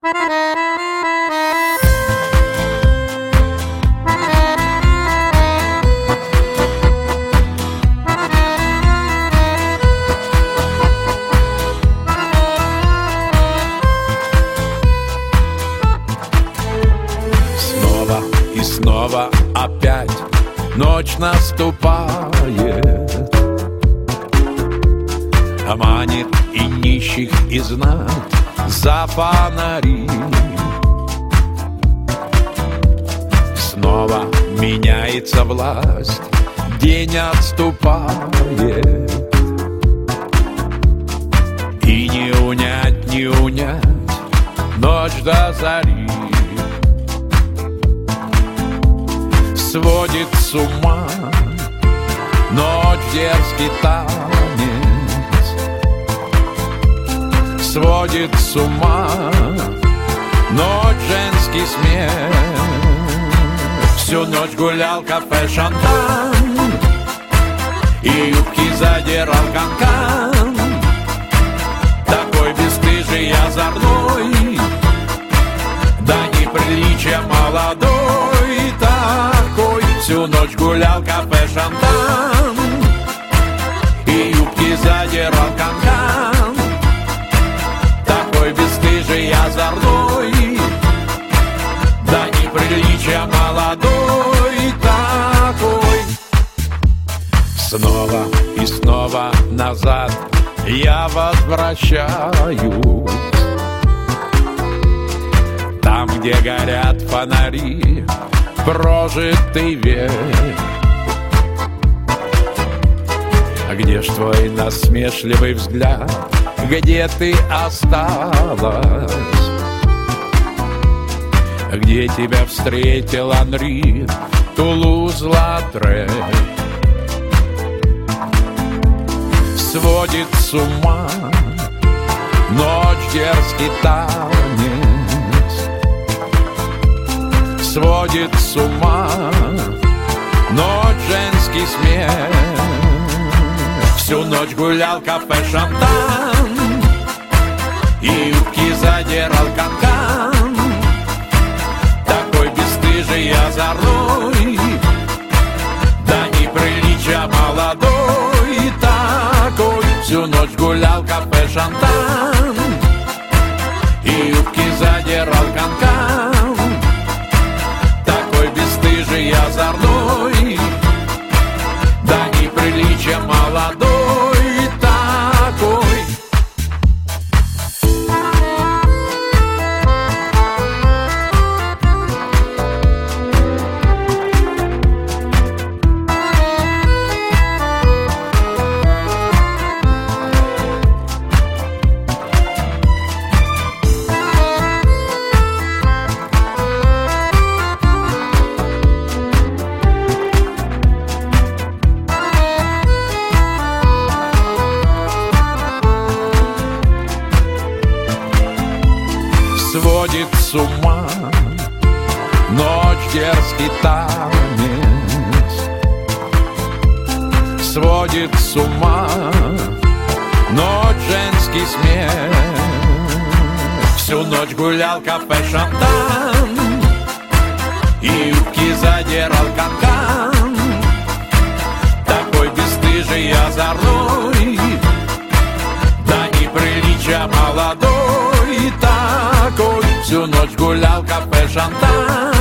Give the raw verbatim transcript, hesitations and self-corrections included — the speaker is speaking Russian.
Снова и снова опять ночь наступает, манит и нищих, и знать за фонари. Снова меняется власть, день отступает, и не унять, не унять ночь до зари. Сводит с ума ночь дерзкий танец, сводит с ума ночь женский смех. Всю ночь гулял кафе «Шантан» и юбки задирал канкан. Такой бесстыжий, озорной, да неприличия молодой такой. Всю ночь гулял кафе «Шантан» и юбки задирал канкан. Такой бесстыжий, озорной, да неприличия молодой такой. Снова и снова назад я возвращаюсь, там, где горят фонари, прожитый век. А где ж твой насмешливый взгляд, где ты осталась? Где тебя встретил Анри, Тулуз-Латрек? Сводит с ума ночь дерзкий танец, сводит с ума ночь женский смех. Всю ночь гулял кафе «Шантан» и юбки задирал канкан. Такой бесстыжий, озорной, да неприличия молодой такой. Всю ночь гулял кафе «Шантан» и юбки задирал канкан. Такой бесстыжий, озорной, да неприличия молодой такой. Сводит с ума ночь дерзкий танец, сводит с ума ночь женский смех. Всю ночь гулял кафе «Шантан» и юбки задирал канкан. Такой бесстыжий, озорной, да неприличия молодой такой. Всю ночь гулял кафе «Шантан»